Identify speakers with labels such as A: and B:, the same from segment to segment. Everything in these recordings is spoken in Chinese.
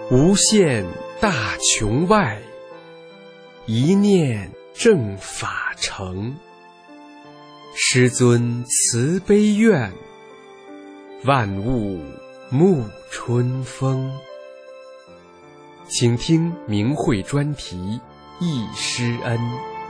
A: 无限大穹外，一念正法成。师尊慈悲愿，万物沐春风。请听明慧专题忆师恩。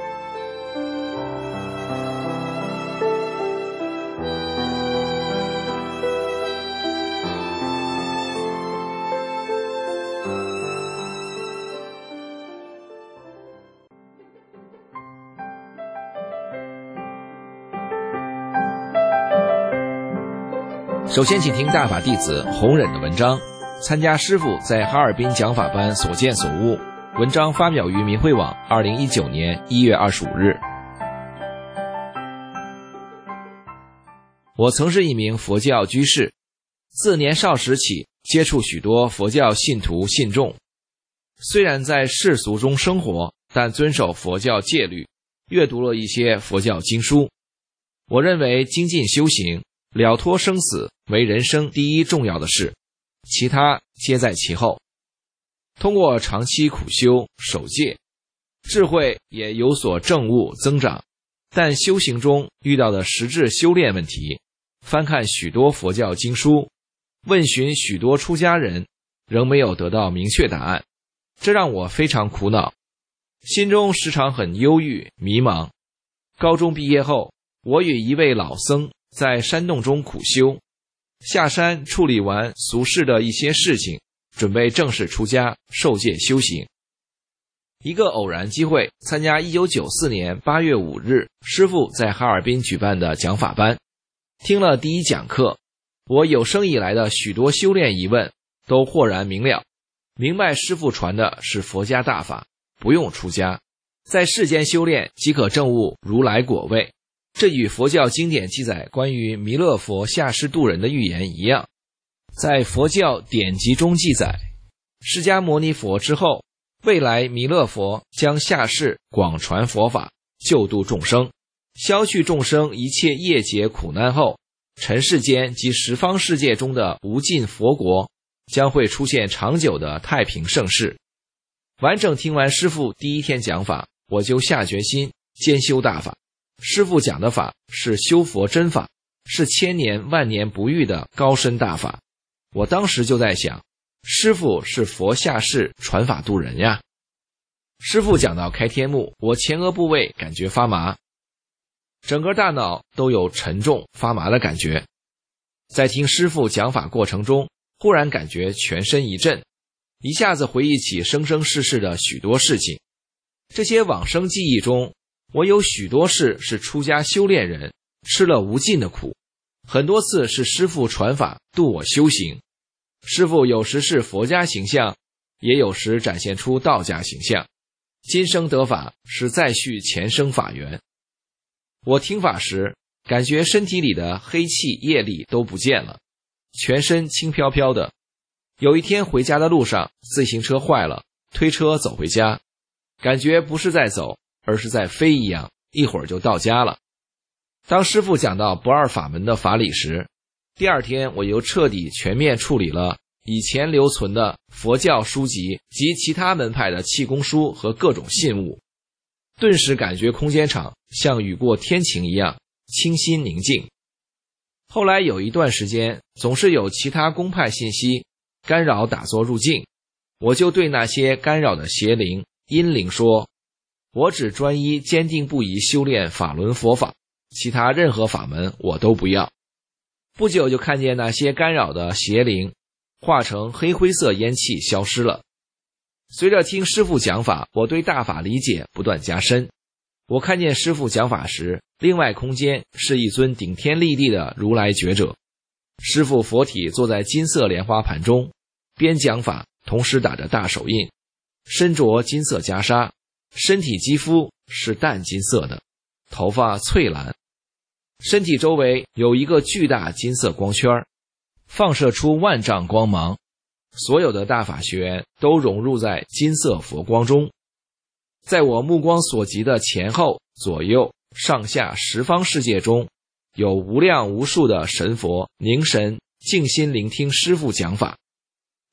B: 首先请听大法弟子弘忍的文章，参加师父在哈尔滨讲法班所见所悟。文章发表于明慧网2019年1月25日。我曾是一名佛教居士，自年少时起接触许多佛教信徒信众。虽然在世俗中生活，但遵守佛教戒律，阅读了一些佛教经书。我认为精进修行，了脱生死为人生第一重要的事，其他皆在其后。通过长期苦修守戒，智慧也有所证悟增长，但修行中遇到的实质修炼问题，翻看许多佛教经书，问询许多出家人，仍没有得到明确答案，这让我非常苦恼，心中时常很忧郁迷茫。高中毕业后，我与一位老僧在山洞中苦修，下山处理完俗世的一些事情，准备正式出家受戒修行。一个偶然机会，参加1994年8月5日师父在哈尔滨举办的讲法班，听了第一讲课，我有生以来的许多修炼疑问都豁然明了，明白师父传的是佛家大法，不用出家，在世间修炼即可证悟如来果位。这与佛教经典记载关于弥勒佛下世度人的预言一样。在佛教典籍中记载，释迦牟尼佛之后，未来弥勒佛将下世广传佛法，救度众生，消去众生一切业劫苦难后，尘世间及十方世界中的无尽佛国将会出现长久的太平盛世。完整听完师父第一天讲法，我就下决心兼修大法。师父讲的法是修佛真法，是千年万年不遇的高深大法。我当时就在想，师父是佛下世传法度人呀。师父讲到开天目，我前额部位感觉发麻，整个大脑都有沉重发麻的感觉。在听师父讲法过程中，忽然感觉全身一震，一下子回忆起生生世世的许多事情。这些往生记忆中，我有许多事是出家修炼人吃了无尽的苦，很多次是师父传法度我修行。师父有时是佛家形象，也有时展现出道家形象。今生得法是再续前生法缘。我听法时，感觉身体里的黑气业力都不见了，全身轻飘飘的。有一天回家的路上，自行车坏了，推车走回家，感觉不是在走，而是在飞一样，一会儿就到家了。当师父讲到不二法门的法理时，第二天我又彻底全面处理了以前留存的佛教书籍及其他门派的气功书和各种信物，顿时感觉空间场像雨过天晴一样清新宁静。后来有一段时间，总是有其他宗派信息干扰打坐入境，我就对那些干扰的邪灵阴灵说，我只专一坚定不移修炼法轮佛法，其他任何法门我都不要。不久就看见那些干扰的邪灵化成黑灰色烟气消失了。随着听师父讲法，我对大法理解不断加深。我看见师父讲法时，另外空间是一尊顶天立地的如来觉者，师父佛体坐在金色莲花盘中，边讲法同时打着大手印，身着金色袈裟，身体肌肤是淡金色的，头发翠蓝，身体周围有一个巨大金色光圈，放射出万丈光芒，所有的大法学员都融入在金色佛光中。在我目光所及的前后左右上下十方世界中，有无量无数的神佛凝神静心聆听师父讲法。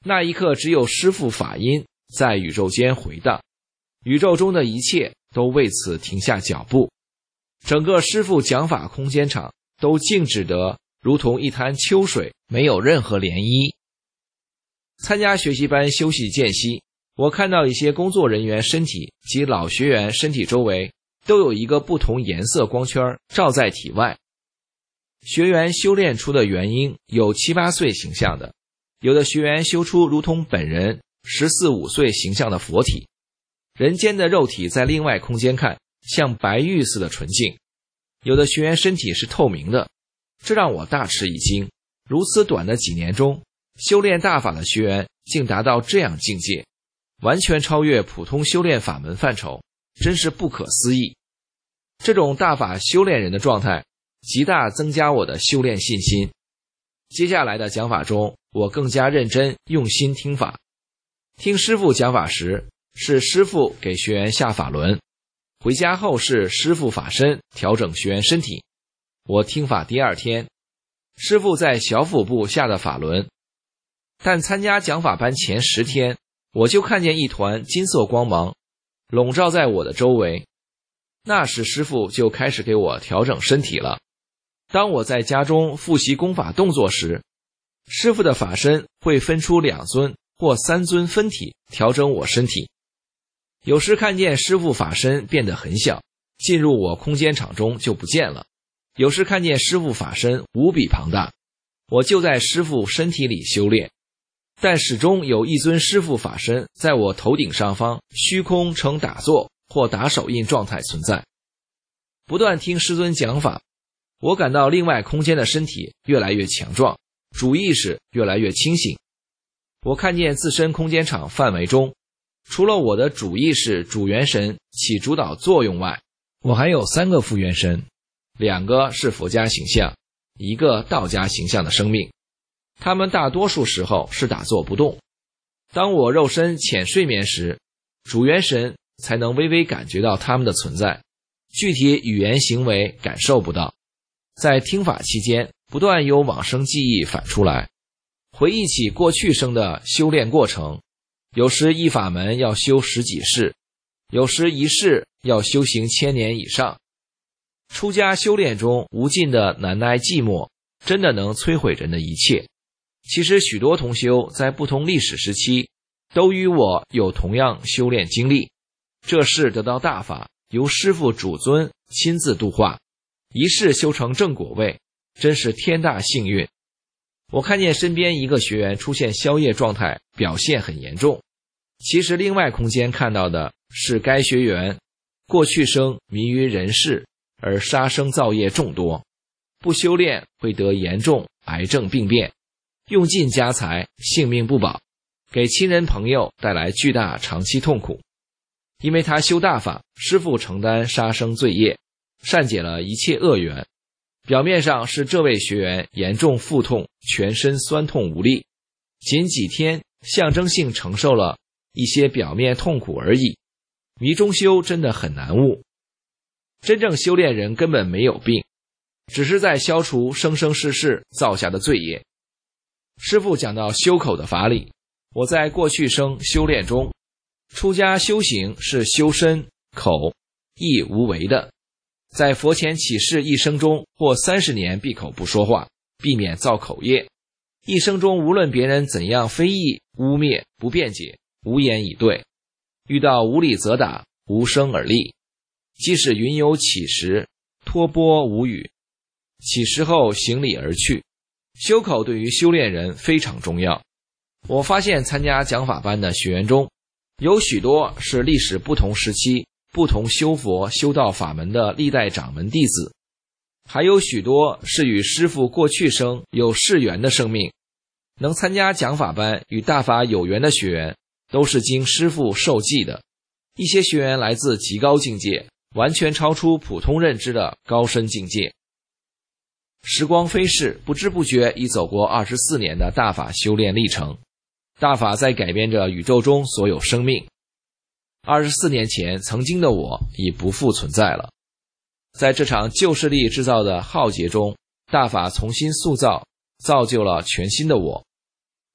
B: 那一刻只有师父法音在宇宙间回荡，宇宙中的一切都为此停下脚步，整个师父讲法空间场都静止得如同一滩秋水，没有任何涟漪。参加学习班休息间隙，我看到一些工作人员身体及老学员身体周围都有一个不同颜色光圈照在体外。学员修炼出的元婴有7、8岁形象的，有的学员修出如同本人14、15岁形象的佛体，人间的肉体在另外空间看像白玉似的纯净，有的学员身体是透明的，这让我大吃一惊。如此短的几年中，修炼大法的学员竟达到这样境界，完全超越普通修炼法门范畴，真是不可思议。这种大法修炼人的状态极大增加我的修炼信心。接下来的讲法中，我更加认真用心听法。听师父讲法时，是师父给学员下法轮，回家后是师父法身调整学员身体。我听法第2天，师父在小腹部下的法轮，但参加讲法班前10天，我就看见一团金色光芒笼罩在我的周围。那时师父就开始给我调整身体了。当我在家中复习功法动作时，师父的法身会分出2尊或3尊分体调整我身体。有时看见师父法身变得很小，进入我空间场中就不见了；有时看见师父法身无比庞大，我就在师父身体里修炼，但始终有一尊师父法身在我头顶上方虚空呈打坐或打手印状态存在。不断听师尊讲法，我感到另外空间的身体越来越强壮，主意识越来越清醒。我看见自身空间场范围中，除了我的主意识主元神起主导作用外，我还有3个副元神，2个是佛家形象，1个道家形象的生命。他们大多数时候是打坐不动。当我肉身浅睡眠时，主元神才能微微感觉到他们的存在，具体语言行为感受不到。在听法期间，不断有往生记忆反出来，回忆起过去生的修炼过程，有时一法门要修10几世，有时一世要修行1000年以上。出家修炼中无尽的难耐寂寞，真的能摧毁人的一切。其实许多同修在不同历史时期都与我有同样修炼经历，这世得到大法，由师父主尊亲自度化，一世修成正果位，真是天大幸运。我看见身边一个学员出现宵夜状态，表现很严重。其实另外空间看到的是该学员过去生迷于人世，而杀生造业众多，不修炼会得严重癌症病变，用尽家财，性命不保，给亲人朋友带来巨大长期痛苦。因为他修大法，师父承担杀生罪业，善解了一切恶缘。表面上是这位学员严重腹痛，全身酸痛无力，仅几天象征性承受了一些表面痛苦而已。迷中修真的很难悟，真正修炼人根本没有病，只是在消除生生世世造下的罪业。师父讲到修口的法理，我在过去生修炼中，出家修行是修身、口、意无为的。在佛前起誓一生中或30年闭口不说话，避免造口业。一生中无论别人怎样非议、污蔑、不辩解，无言以对。遇到无理责打，无声而立。即使云游起时，托钵无语。起时后行礼而去。修口对于修炼人非常重要。我发现参加讲法班的学员中，有许多是历史不同时期不同修佛修道法门的历代掌门弟子，还有许多是与师父过去生有世缘的生命。能参加讲法班与大法有缘的学员，都是经师父授记的。一些学员来自极高境界，完全超出普通认知的高深境界。时光飞逝，不知不觉已走过24年的大法修炼历程。大法在改变着宇宙中所有生命。24年前曾经的我已不复存在了。在这场旧势力制造的浩劫中，大法重新塑造，造就了全新的我。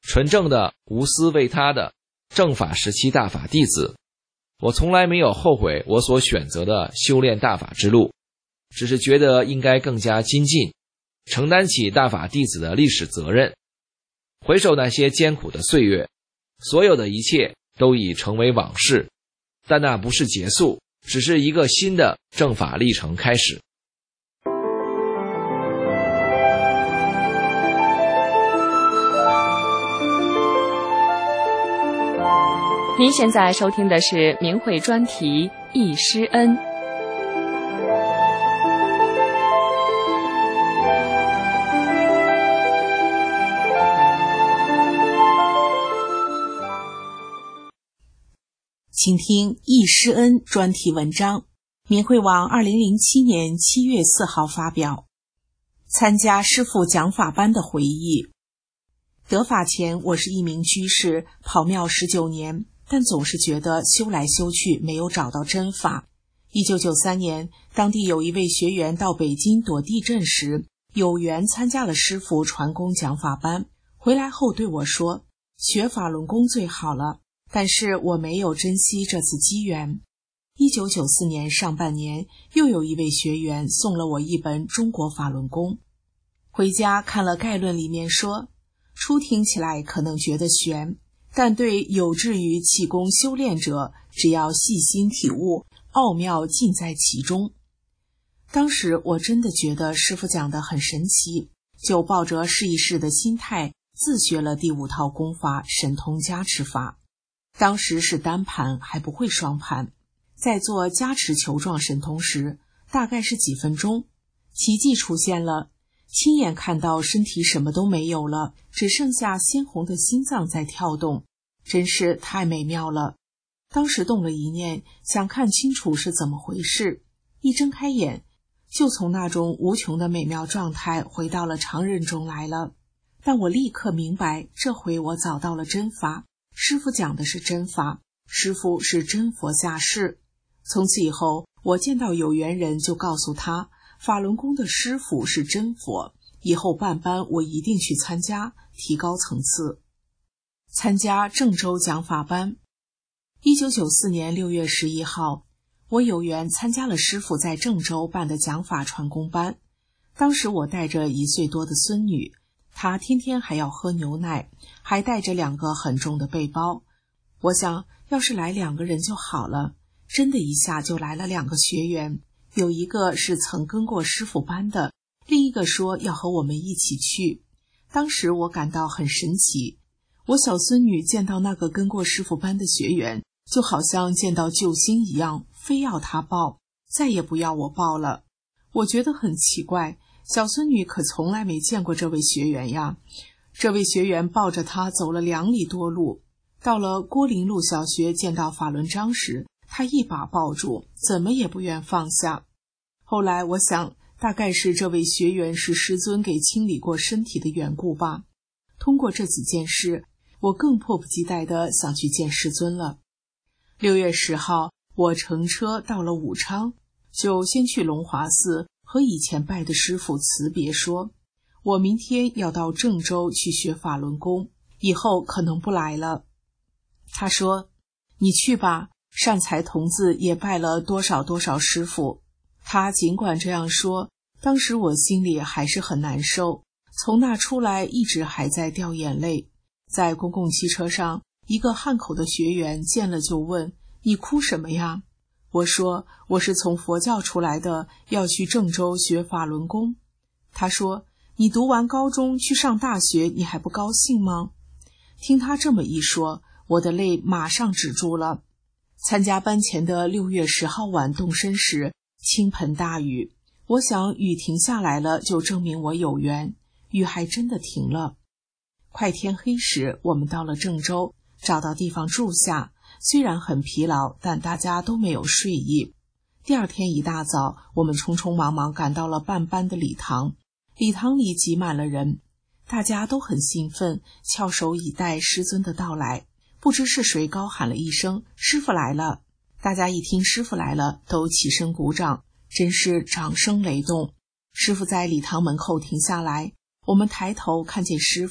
B: 纯正的无私为他的正法时期大法弟子。我从来没有后悔我所选择的修炼大法之路，只是觉得应该更加精进，承担起大法弟子的历史责任。回首那些艰苦的岁月，所有的一切都已成为往事，但那不是结束，只是一个新的正法历程开始。
C: 您现在收听的是明慧专题《忆师恩》。
D: 请听《忆师恩》专题文章，明慧网2007年7月4号发表。参加师父讲法班的回忆。得法前，我是一名居士，跑庙19年，但总是觉得修来修去没有找到真法。1993年，当地有一位学员到北京躲地震时，有缘参加了师父传功讲法班，回来后对我说，学法轮功最好了，但是我没有珍惜这次机缘。1994年上半年，又有一位学员送了我一本《中国法轮功》，回家看了概论，里面说，初听起来可能觉得玄，但对有志于气功修炼者，只要细心体悟，奥妙尽在其中。当时我真的觉得师父讲得很神奇，就抱着试一试的心态，自学了第5套功法神通加持法。当时是单盘，还不会双盘。在做加持球状神通时，大概是几分钟，奇迹出现了，亲眼看到身体什么都没有了，只剩下鲜红的心脏在跳动，真是太美妙了。当时动了一念，想看清楚是怎么回事，一睁开眼，就从那种无穷的美妙状态回到了常人中来了。但我立刻明白，这回我找到了真法，师父讲的是真法，师父是真佛下世。从此以后，我见到有缘人就告诉他，法轮功的师父是真佛，以后办班我一定去参加，提高层次。参加郑州讲法班。1994年6月11号，我有缘参加了师父在郑州办的讲法传功班。当时我带着1岁多的孙女，她天天还要喝牛奶，还带着2个很重的背包。我想，要是来2个人就好了。真的一下就来了2个学员，有一个是曾跟过师父班的，另一个说要和我们一起去。当时我感到很神奇，我小孙女见到那个跟过师父班的学员，就好像见到救星一样，非要他抱，再也不要我抱了。我觉得很奇怪，小孙女可从来没见过这位学员呀。这位学员抱着他走了2里多路，到了郭林路小学见到法轮章时，他一把抱住，怎么也不愿放下。后来我想，大概是这位学员是师尊给清理过身体的缘故吧。通过这几件事，我更迫不及待地想去见师尊了。6月10号，我乘车到了武昌，就先去龙华寺和以前拜的师父辞别，说我明天要到郑州去学法轮功，以后可能不来了。他说，你去吧，善财童子也拜了多少多少师父。他尽管这样说，当时我心里还是很难受，从那出来一直还在掉眼泪。在公共汽车上，一个汉口的学员见了就问，你哭什么呀？我说，我是从佛教出来的，要去郑州学法轮功。他说，你读完高中去上大学，你还不高兴吗？听他这么一说，我的泪马上止住了。参加班前的6月10号晚动身时，倾盆大雨，我想雨停下来了，就证明我有缘，雨还真的停了。快天黑时，我们到了郑州，找到地方住下，虽然很疲劳，但大家都没有睡意。第二天一大早，我们匆匆忙忙赶到了办班的礼堂，礼堂里挤满了人，大家都很兴奋，翘首以待师尊的到来。不知是谁高喊了一声，师父来了。大家一听师父来了，都起身鼓掌，真是掌声雷动。师父在礼堂门口停下来，我们抬头看见师父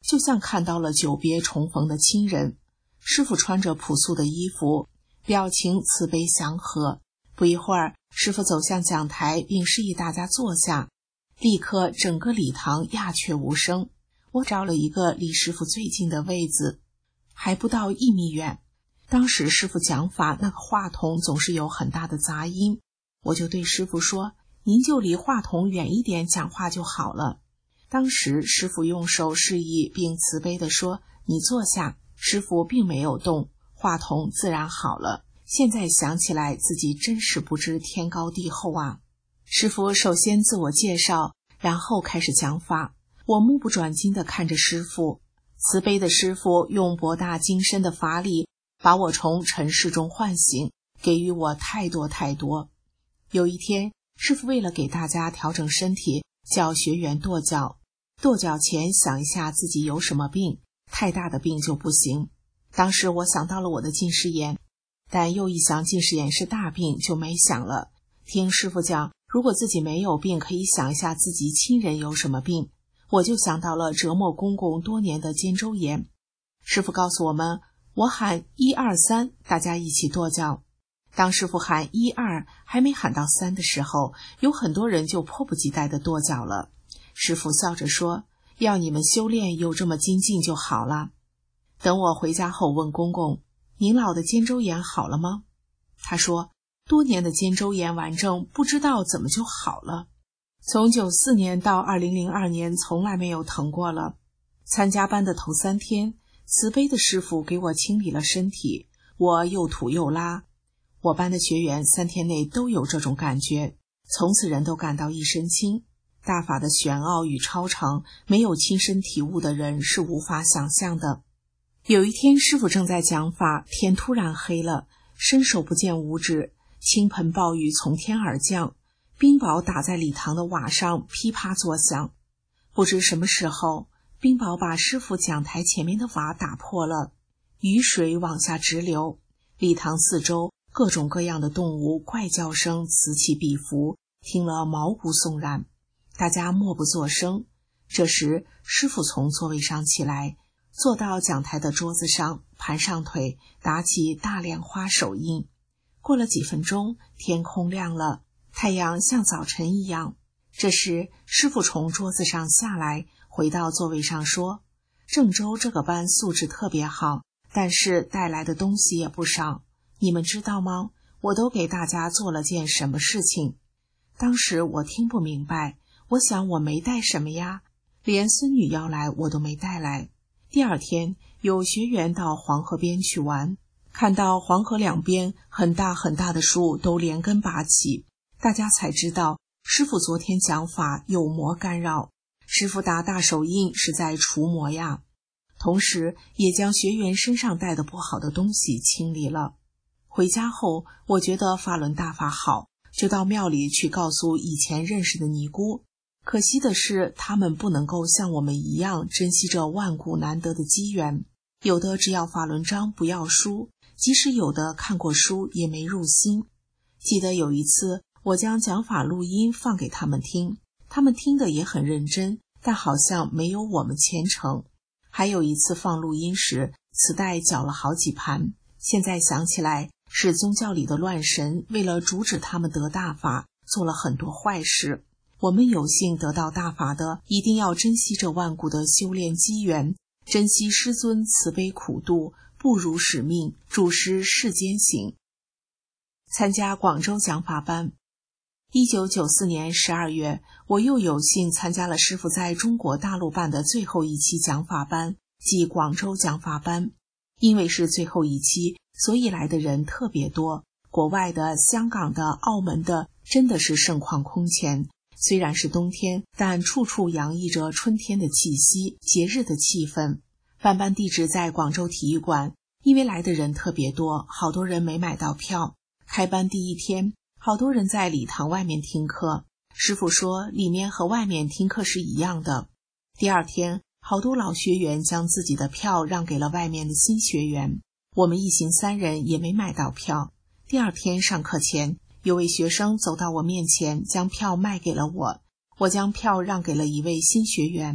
D: 就像看到了久别重逢的亲人。师父穿着朴素的衣服，表情慈悲祥和。不一会儿，师父走向讲台，并示意大家坐下。立刻整个礼堂鸦雀无声。我找了一个离师父最近的位子，还不到1米远。当时师父讲法，那个话筒总是有很大的杂音，我就对师父说，您就离话筒远一点讲话就好了。当时师父用手示意，并慈悲地说，你坐下。师父并没有动，话筒自然好了。现在想起来，自己真是不知天高地厚啊。师父首先自我介绍，然后开始讲法。我目不转睛地看着师父，慈悲的师父用博大精深的法力把我从尘世中唤醒，给予我太多太多。有一天，师父为了给大家调整身体，叫学员跺脚。跺脚前想一下自己有什么病，太大的病就不行。当时我想到了我的近视眼，但又一想近视眼是大病，就没想了。听师父讲，如果自己没有病，可以想一下自己亲人有什么病，我就想到了折磨公公多年的肩周炎。师父告诉我们，我喊1、2、3，大家一起跺脚。当师父喊1、2还没喊到3的时候，有很多人就迫不及待地跺脚了。师父笑着说，要你们修炼有这么精进就好了。等我回家后问公公，您老的肩周炎好了吗？他说，多年的肩周炎顽症不知道怎么就好了，从94年到2002年从来没有疼过了。参加班的头3天，慈悲的师父给我清理了身体，我又吐又拉。我班的学员3天内都有这种感觉，从此人都感到一身轻。大法的玄奥与超常，没有亲身体悟的人是无法想象的。有一天，师父正在讲法，天突然黑了，伸手不见五指，倾盆暴雨从天而降，冰雹打在礼堂的瓦上，噼啪作响。不知什么时候，冰雹把师父讲台前面的瓦打破了，雨水往下直流。礼堂四周各种各样的动物怪叫声此起彼伏，听了毛骨悚然。大家默不作声。这时，师父从座位上起来，坐到讲台的桌子上，盘上腿，打起大莲花手印。过了几分钟，天空亮了，太阳像早晨一样。这时，师父从桌子上下来，回到座位上说，郑州这个班素质特别好，但是带来的东西也不少。你们知道吗？我都给大家做了件什么事情？当时我听不明白，我想我没带什么呀，连孙女要来我都没带来。第二天，有学员到黄河边去玩，看到黄河两边很大很大的树都连根拔起，大家才知道师父昨天讲法有魔干扰，师父打大手印是在除魔呀。同时也将学员身上带的不好的东西清理了。回家后，我觉得法轮大法好，就到庙里去告诉以前认识的尼姑。可惜的是，他们不能够像我们一样珍惜这万古难得的机缘，有的只要法轮章不要书，即使有的看过书也没入心。记得有一次，我将讲法录音放给他们听，他们听得也很认真，但好像没有我们虔诚。还有一次放录音时，磁带搅了好几盘，现在想起来，是宗教里的乱神为了阻止他们得大法，做了很多坏事。我们有幸得到大法的，一定要珍惜这万古的修炼机缘，珍惜师尊慈悲苦度，不辱使命，助师世间行。参加广州讲法班。1994年12月，我又有幸参加了师父在中国大陆办的最后一期讲法班，即广州讲法班。因为是最后一期，所以来的人特别多，国外的、香港的、澳门的，真的是盛况空前。虽然是冬天，但处处洋溢着春天的气息，节日的气氛。办班地址在广州体育馆，因为来的人特别多，好多人没买到票。开班第一天，好多人在礼堂外面听课，师父说里面和外面听课是一样的。第二天，好多老学员将自己的票让给了外面的新学员，我们一行3人也没买到票。第二天上课前，有位学生走到我面前，将票卖给了我，我将票让给了一位新学员。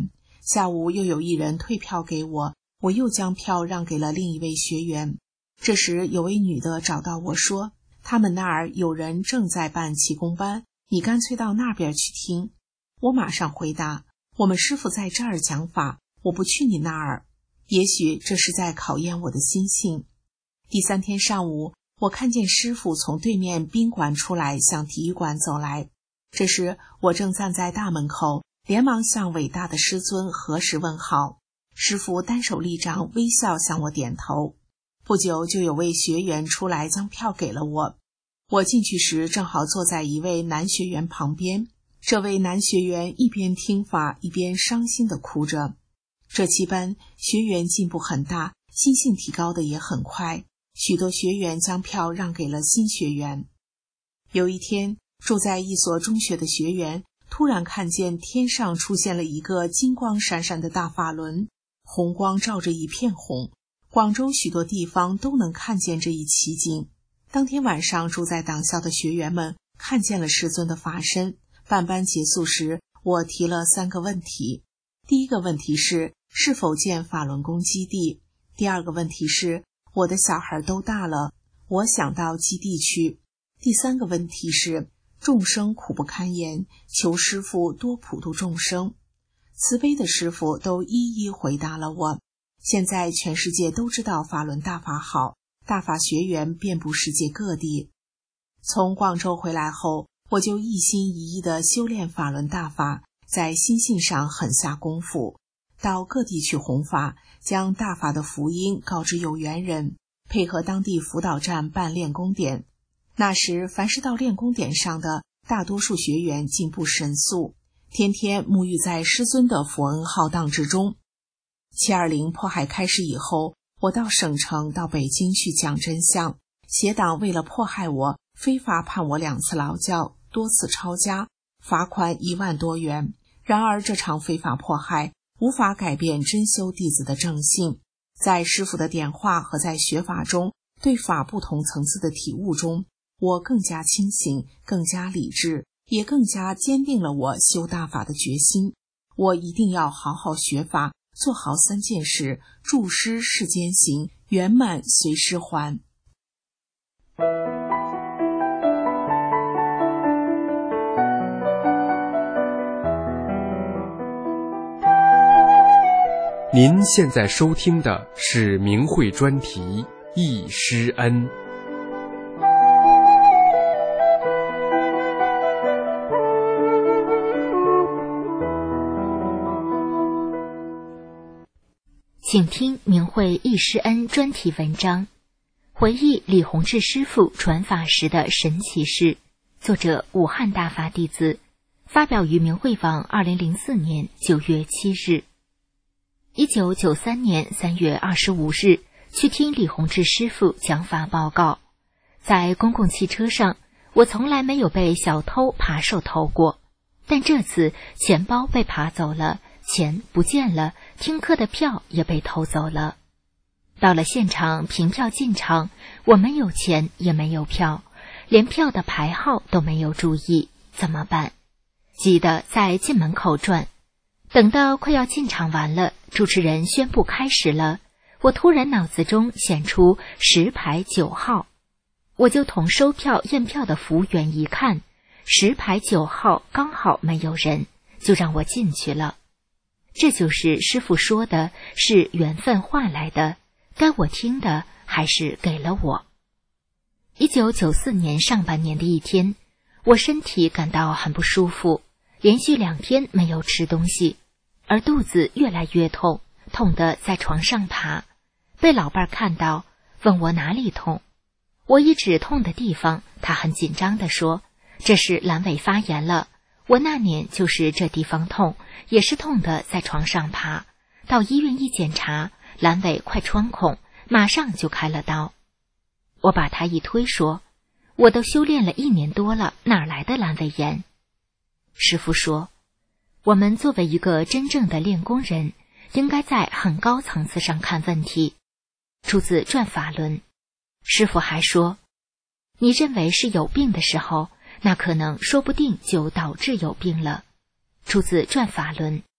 D: 下午又有一人退票给我，我又将票让给了另一位学员。这时有位女的找到我说，他们那儿有人正在办气功班，你干脆到那边去听。我马上回答，我们师父在这儿讲法，我不去你那儿。也许这是在考验我的心性。第3天上午，我看见师父从对面宾馆出来，向体育馆走来。这时我正站在大门口，连忙向伟大的师尊合十问好。师父单手立掌，微笑向我点头。不久就有位学员出来将票给了我。我进去时正好坐在一位男学员旁边，这位男学员一边听法一边伤心地哭着。这期班学员进步很大，心性提高的也很快，许多学员将票让给了新学员。有一天，住在一所中学的学员突然看见天上出现了一个金光闪闪的大法轮，红光照着一片红，广州许多地方都能看见这一奇景。当天晚上，住在党校的学员们看见了师尊的法身。办班结束时，我提了3个问题。第一个问题是否建法轮功基地？第二个问题是我的小孩都大了，我想到基地去。第3个问题是众生苦不堪言，求师父多普度众生。慈悲的师父都一一回答了我。现在全世界都知道法轮大法好，大法学员遍布世界各地。从广州回来后，我就一心一意地修炼法轮大法，在心性上狠下功夫，到各地去弘法，将大法的福音告知有缘人，配合当地辅导站办练功点。那时凡是到练功点上的，大多数学员进步神速，天天沐浴在师尊的佛恩浩荡之中。720迫害开始以后，我到省城到北京去讲真相，邪党为了迫害我，非法判我2次劳教，多次抄家，罚款1万多元。然而这场非法迫害无法改变真修弟子的正性，在师父的点化和在学法中对法不同层次的体悟中，我更加清醒，更加理智，也更加坚定了我修大法的决心。我一定要好好学法，做好3件事，助师世间行，圆满随师还。
A: 您现在收听的是明慧专题《忆师恩》。
E: 请听明慧忆师恩专题文章，回忆李洪志师父传法时的神奇事，作者武汉大法弟子，发表于明慧网2004年9月7日。1993年3月25日，去听李洪志师父讲法报告。在公共汽车上，我从来没有被小偷扒手偷过，但这次钱包被扒走了，钱不见了，听课的票也被偷走了。到了现场凭票进场，我没有钱也没有票，连票的牌号都没有注意，怎么办？急得在进门口转。等到快要进场完了，主持人宣布开始了，我突然脑子中显出10排9号，我就同收票验票的服务员一看，10排9号刚好没有人，就让我进去了。这就是师父说的是缘分换来的，该我听的还是给了我。1994年上半年的一天，我身体感到很不舒服，连续2天没有吃东西，而肚子越来越痛，痛得在床上爬。被老伴看到，问我哪里痛。我一指痛的地方，他很紧张地说，这是阑尾发炎了。我那年就是这地方痛，也是痛得在床上爬。到医院一检查，阑尾快穿孔，马上就开了刀。我把他一推说，我都修炼了1年多了，哪来的阑尾炎？师父说，我们作为一个真正的练功人，应该在很高层次上看问题。出自转法轮。师父还说，你认为是有病的时候，那可能说不定就导致有病了。出自转法轮。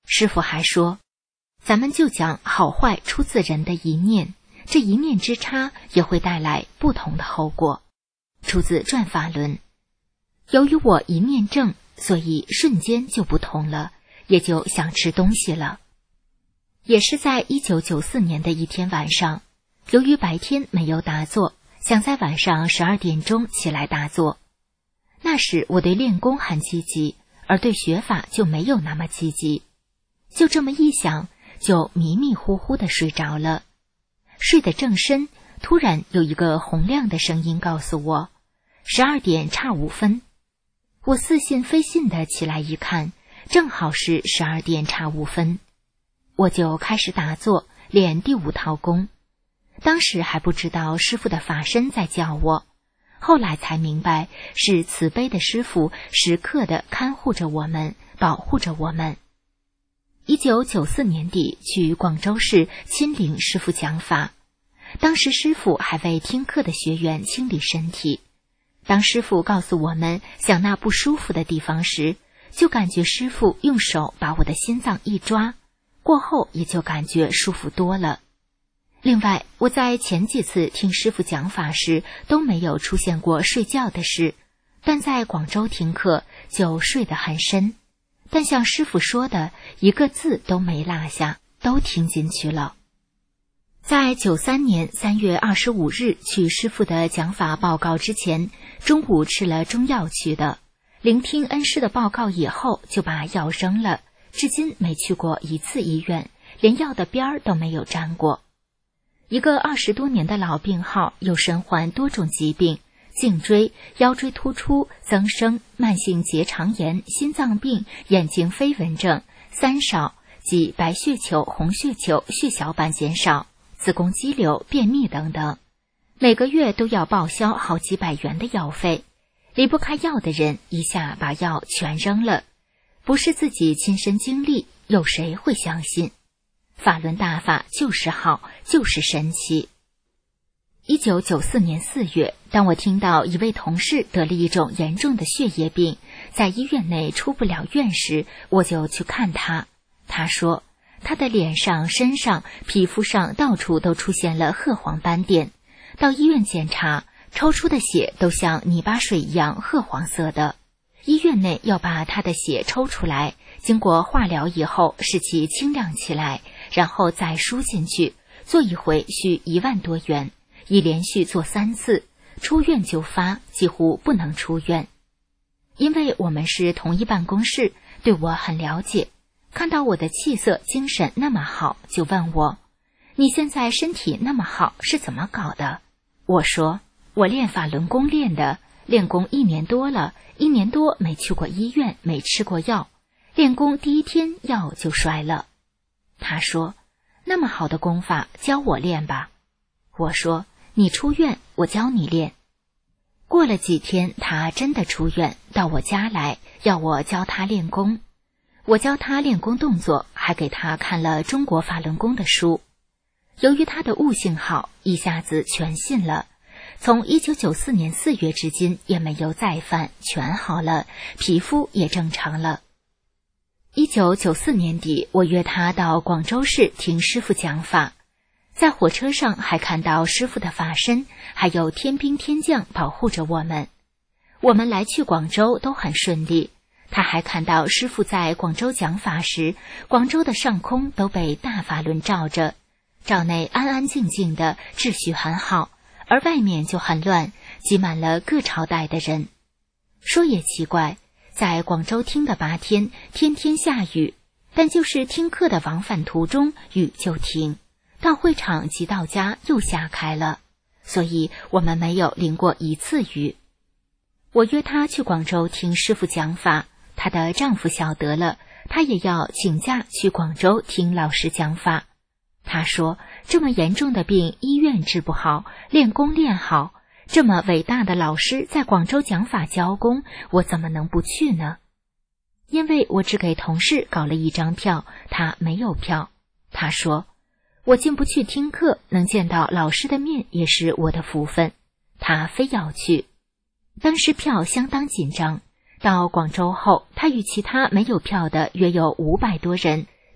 E: 师父还说，咱们就讲好坏出自人的一念，这一念之差也会带来不同的后果。出自转法轮。由于我一念正，所以瞬间就不同了，也就想吃东西了。也是在1994年的一天晚上，由于白天没有打坐，想在晚上12点钟起来打坐。那时我对练功很积极，而对学法就没有那么积极。就这么一想，就迷迷糊糊地睡着了。睡得正深，突然有一个洪亮的声音告诉我，12点差5分。我似信非信地起来一看，正好是12点差5分。我就开始打坐，练第5套功。当时还不知道师父的法身在叫我，后来才明白是慈悲的师父时刻地看护着我们，保护着我们。1994年底去广州市亲临师父讲法，当时师父还为听课的学员清理身体。当师父告诉我们想那不舒服的地方时，就感觉师父用手把我的心脏一抓，过后也就感觉舒服多了。另外，我在前几次听师父讲法时都没有出现过睡觉的事，但在广州听课就睡得很深，但像师父说的，一个字都没落下，都听进去了。在93年3月25日去师父的讲法报告之前，中午吃了中药去的，聆听恩师的报告以后就把药扔了，至今没去过一次医院，连药的边儿都没有沾过。一个20多年的老病号，又身患多种疾病，颈椎、腰椎突出、增生、慢性结肠炎、心脏病、眼睛飞蚊症、三少即白血球、红血球、血小板减少、子宫肌瘤、便秘等等，每个月都要报销好几百元的药费。离不开药的人一下把药全扔了，不是自己亲身经历，有谁会相信？法轮大法就是好，就是神奇。1994年4月，当我听到一位同事得了一种严重的血液病，在医院内出不了院时，我就去看他。他说他的脸上、身上、皮肤上到处都出现了褐黄斑点，到医院检查，抽出的血都像泥巴水一样褐黄色的。医院内要把他的血抽出来，经过化疗以后使其清亮起来，然后再输进去，做一回需1万多元，一连续做3次，出院就发，几乎不能出院。因为我们是同一办公室，对我很了解，看到我的气色精神那么好，就问我，你现在身体那么好是怎么搞的？我说我练法轮功练的，练功1年多了，1年多没去过医院，没吃过药，练功第1天药就摔了。他说那么好的功法教我练吧。我说你出院，我教你练。过了几天，他真的出院，到我家来，要我教他练功。我教他练功动作，还给他看了中国法轮功的书。由于他的悟性好，一下子全信了。从1994年4月至今也没有再犯，全好了，皮肤也正常了。1994年底，我约他到广州市听师父讲法，在火车上还看到师父的法身，还有天兵天将保护着我们。我们来去广州都很顺利。他还看到师父在广州讲法时，广州的上空都被大法轮照着，照内安安静静的，秩序很好，而外面就很乱，挤满了各朝代的人。说也奇怪，在广州听的8天，天天下雨，但就是听课的往返途中雨就停，到会场即到家又下开了，所以我们没有淋过1次雨。我约他去广州听师父讲法，她的丈夫晓得了，她也要请假去广州听老师讲法。她说这么严重的病医院治不好，练功练好，这么伟大的老师在广州讲法教功，我怎么能不去呢？因为我只给同事搞了1张票，他没有票。他说我进不去听课，能见到老师的面也是我的福分，他非要去。当时票相当紧张，到广州后，他与其他没有票的约有500多人，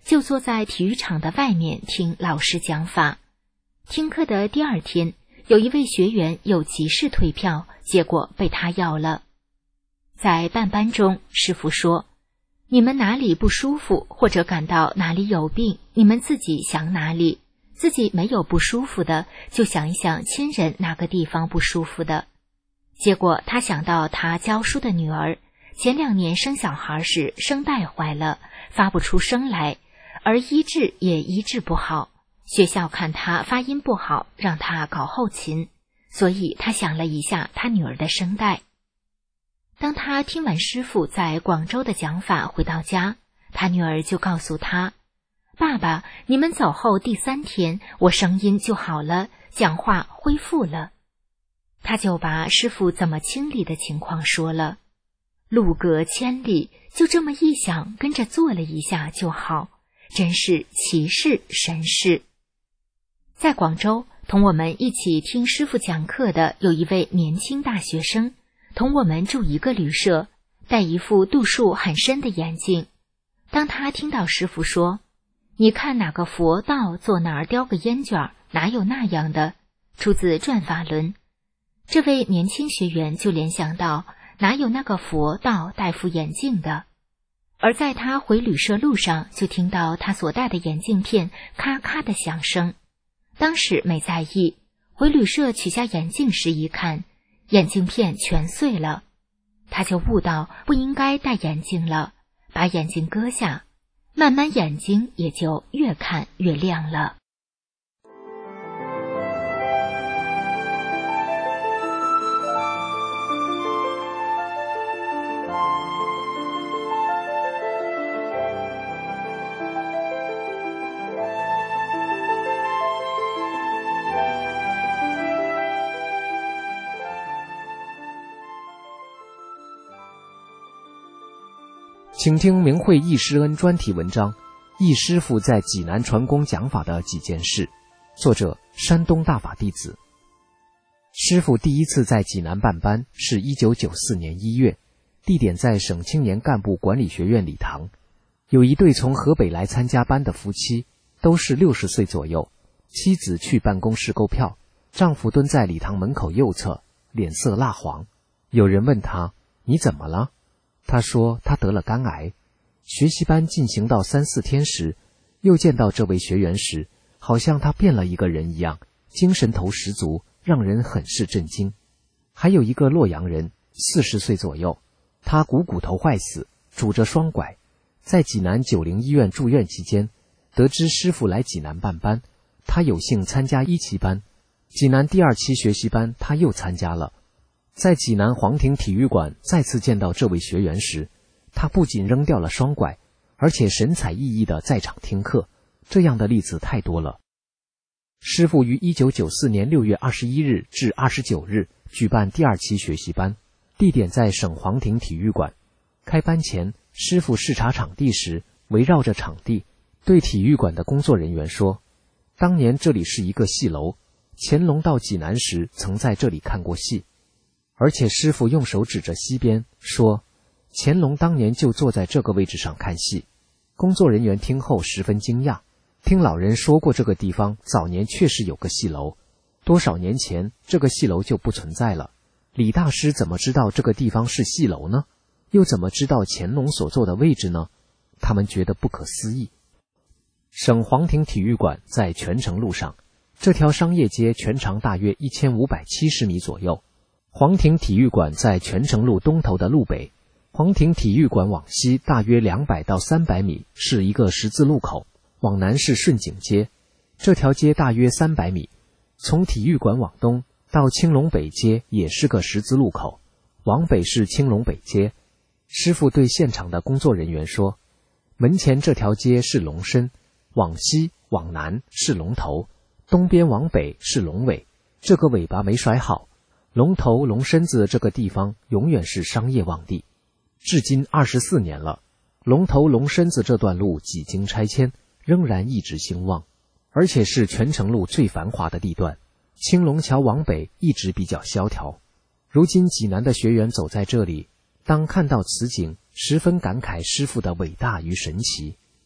E: 就坐在体育场的外面听老师讲法。听课的第二天，有一位学员有急事退票，结果被他要了。在办班中，师父说，你们哪里不舒服或者感到哪里有病，你们自己想哪里，自己没有不舒服的，就想一想亲人哪个地方不舒服的。结果他想到他教书的女儿，前2年生小孩时声带坏了，发不出声来，而医治也医治不好。学校看他发音不好，让他搞后勤，所以他想了一下他女儿的声带。当他听完师父在广州的讲法回到家，他女儿就告诉他，爸爸，你们走后第3天，我声音就好了，讲话恢复了。他就把师父怎么清理的情况说了。路隔千里，就这么一想，跟着做了一下就好，真是奇事神事。在广州，同我们一起听师父讲课的有一位年轻大学生，同我们住一个旅社，戴一副度数很深的眼镜。当他听到师父说，你看哪个佛道坐哪儿叼个烟卷，哪有那样的，出自转法轮，这位年轻学员就联想到，哪有那个佛道戴副眼镜的。而在他回旅社路上，就听到他所戴的眼镜片咔咔的响声。当时没在意，回旅社取下眼镜时一看，眼镜片全碎了。他就悟到不应该戴眼镜了，把眼镜割下，慢慢眼睛也就越看越亮了。
F: 请听明慧易师恩专题文章《易师傅在济南传功讲法的几件事》，作者山东大法弟子。师傅第一次在济南办班是1994年1月，地点在省青年干部管理学院礼堂。有一对从河北来参加班的夫妻，都是60岁左右，妻子去办公室购票，丈夫蹲在礼堂门口右侧，脸色蜡黄。有人问他，你怎么了？他说他得了肝癌。学习班进行到3、4天时，又见到这位学员时，好像他变了一个人一样，精神头十足，让人很是震惊。还有一个洛阳人，40岁左右，他股头坏死，拄着双拐，在济南90医院住院期间，得知师傅来济南办班，他有幸参加1期班，济南第2期学习班他又参加了。在济南皇庭体育馆再次见到这位学员时，他不仅扔掉了双拐，而且神采奕奕地在场听课，这样的例子太多了。师傅于1994年6月21日至29日举办第2期学习班，地点在省皇庭体育馆。开班前，师傅视察场地时，围绕着场地，对体育馆的工作人员说，当年这里是一个戏楼，乾隆到济南时曾在这里看过戏。而且师傅用手指着西边说，乾隆当年就坐在这个位置上看戏。工作人员听后十分惊讶，听老人说过这个地方早年确实有个戏楼，多少年前这个戏楼就不存在了。李大师怎么知道这个地方是戏楼呢？又怎么知道乾隆所坐的位置呢？他们觉得不可思议。省皇庭体育馆在泉城路上，这条商业街全长大约1570米左右。皇庭体育馆在泉城路东头的路北，皇庭体育馆往西大约200到300米是一个十字路口，往南是顺景街，这条街大约300米。从体育馆往东到青龙北街也是个十字路口，往北是青龙北街。师傅对现场的工作人员说，门前这条街是龙身，往西往南是龙头，东边往北是龙尾，这个尾巴没甩好。龙头龙身子这个地方永远是商业旺地，至今24年了，龙头龙身子这段路几经拆迁，仍然一直兴旺，而且是泉城路最繁华的地段。青龙桥往北一直比较萧条。如今济南的学员走在这里，当看到此景，十分感慨师傅的伟大与神奇。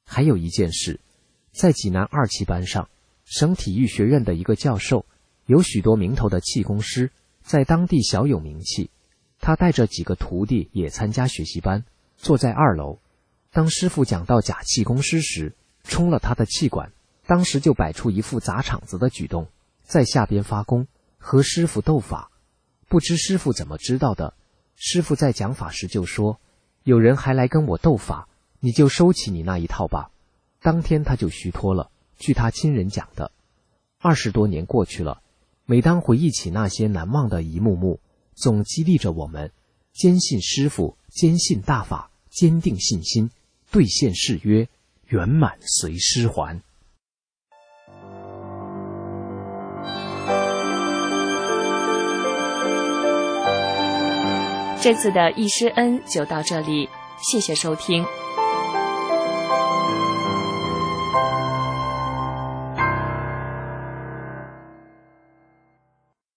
F: 还有一件事，在济南2期班上，省体育学院的一个教授，有许多名头的气功师，在当地小有名气。他带着几个徒弟也参加学习班，坐在2楼。当师傅讲到假气功师时，冲了他的气管，当时就摆出一副砸场子的举动，在下边发功，和师傅斗法。不知师傅怎么知道的，师傅在讲法时就说，有人还来跟我斗法，你就收起你那一套吧。当天他就虚脱了，据他亲人讲的。20多年过去了，每当回忆起那些难忘的一幕幕，总激励着我们，坚信师傅，坚信大法，坚定信心，兑现誓约，圆满随师还。
C: 这次的易师恩就到这里，谢谢收听。